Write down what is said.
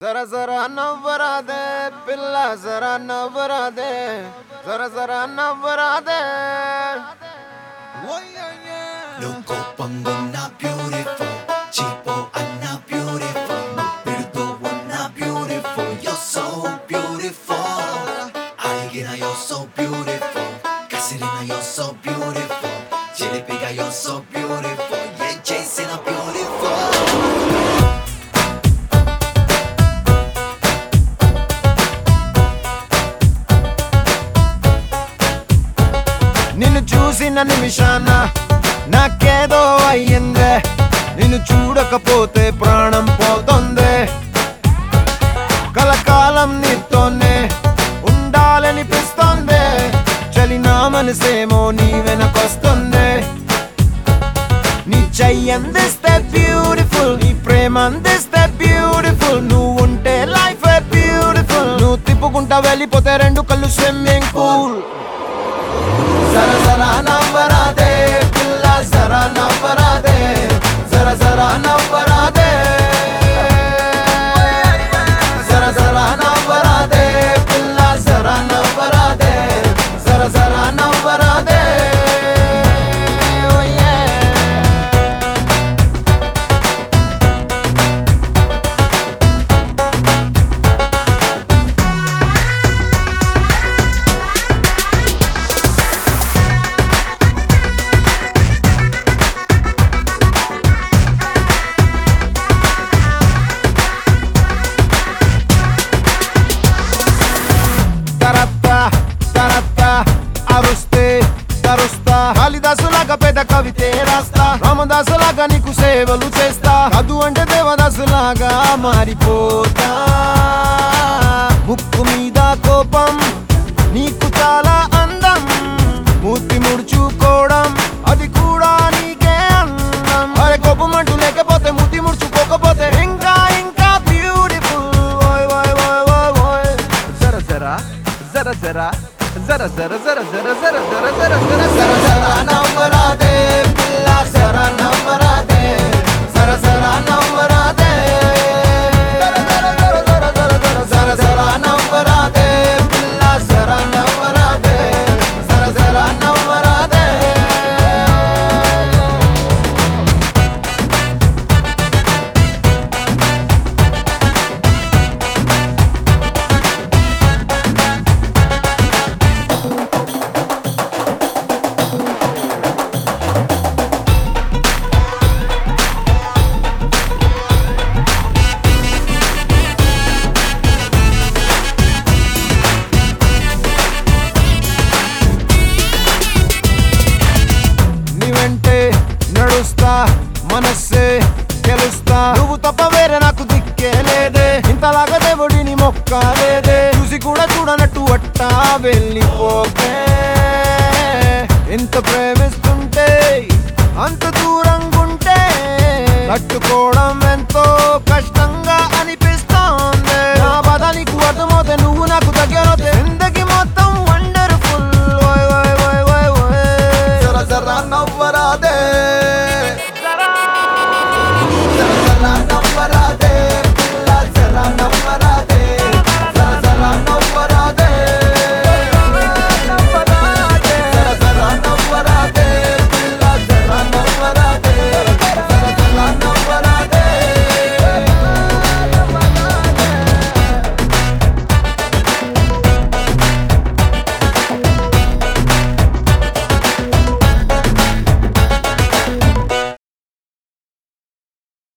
जरा जरा नव्वरा दे पिल्ला जरा नव्वरा दे जरा जरा नव्वरा दे Nunco pongo una beautiful Chipo Anna beautiful Muppirto una beautiful You're so beautiful Aigina you're so beautiful Kasirina you're so beautiful Chilipiga you're so beautiful Yeah, Jason beautiful నిన్ను చూసిన నిమిషాన నాకేదో అయ్యిందే నిన్ను చూడకపోతే ప్రాణం పోతుంది కలకాలం నీతోనే ఉండాలనిపిస్తుంది చలి నా మనసేమో నీ వెనకొస్తుంది నీ చెయ్యి అందిస్తే బ్యూటిఫుల్ నీ ప్రేమ అందిస్తే బ్యూటిఫుల్ నువ్వు ఉంటే లైఫ్ బ్యూటిఫుల్ నువ్వు తిప్పుకుంటా వెళ్ళిపోతే రెండు కళ్ళు స్విమ్మింగ్ పూల్ जरा जरा नव्वरा दे पिल्ला जरा नव्वरा दे जरा जरा नव्वरा दे जरा जरा नव्वरा दे पिल्ला जरा नव्वरा दे जरा जरा नव्वरा दे oh yeah అరుస్తే తరుస్తా కాళిదాసులాగా పెద్ద కవితే రాస్తా రామదాసులాగా నీకు సేవలు చేస్తా చదువు అంటే దేవదాసులాగా మారిపోతా ముక్కు మీద కోపం నీకు చాలా అందం మూర్తి ముడుచుకోవడం అది కూడా నీకే అందం అరే కోపం అంటూ లేకపోతే మూర్తి ముడుచుకోకపోతే ఇంకా ఇంకా బ్యూటిఫుల్ ఓయ్ ఓయ్ ఓయ్ ఓయ్ ఓయ్ జరా జరా జరా జరా जरा जरा जरा जरा जरा जरा जरा जरा जरा जरा नव्वरा दे पिल्ला जरा नव्वरा दे जरा जरा नव्वरा दे जरा जरा जरा जरा जरा जरा जरा नव्वरा दे पिल्ला जरा नव्वरा दे जरा जरा नव्वरा दे నడుస్తా మనస్సే గెలుస్తా నువ్వు తప్ప వేరే నాకు దిక్కే లేదే ఇంతలాగా దేవుడిని మొక్కలేదే చూసి కూడా చూడనట్టు అట్టా వెళ్ళిపోతే ఎంత ప్రేమిస్తుంటే అంత దూరంగుంటే తట్టుకోవడం ఎంత